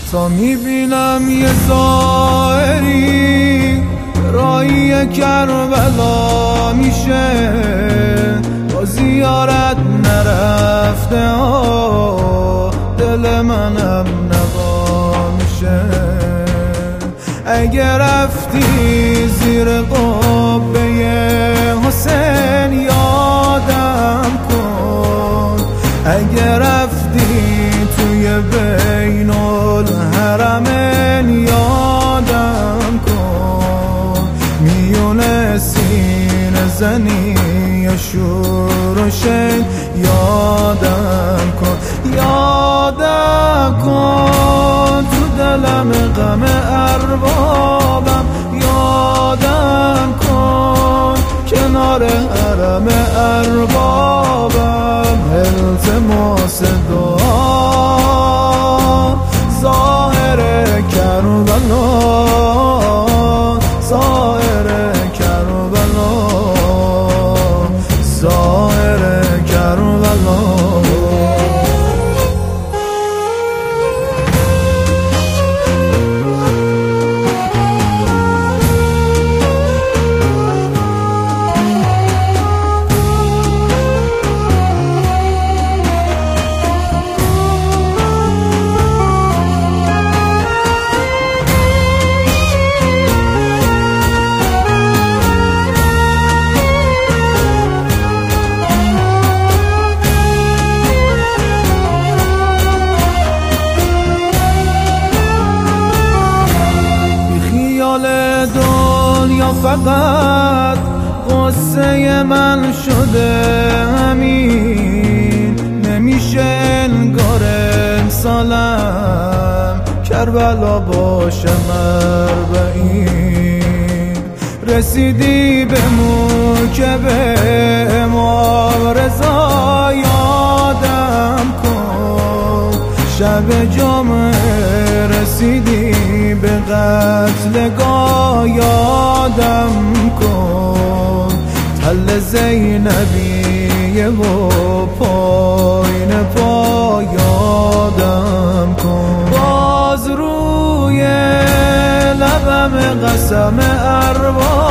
تا میبینم یه ظاهری راهی کربلا میشه، با زیارت نرفته ها دل منم نوا میشه. اگه رفتی زیر قبه حسین یادم کن، اگه رفتی توی بین الحرمین یادم کن، میونه سینه زنی شور و شین یادم کن، یادم کن تو دلم غم اربابم، یادم کن کنار حرم اربابم. التماس دعا ظاهر کربلا، ظاهر کربلا، ظاهر کربلا. دنیا فقط قصه من شده همین، نمیشه انگار امسالم کربلا باشه مربعین. رسیدی به موکب امام رضا یادم کن، شب جمعه رسیدی به قتلگاه یادم کن، تل زینبیه و پایین پا یادم کن. باز روی لبم قسم ارباب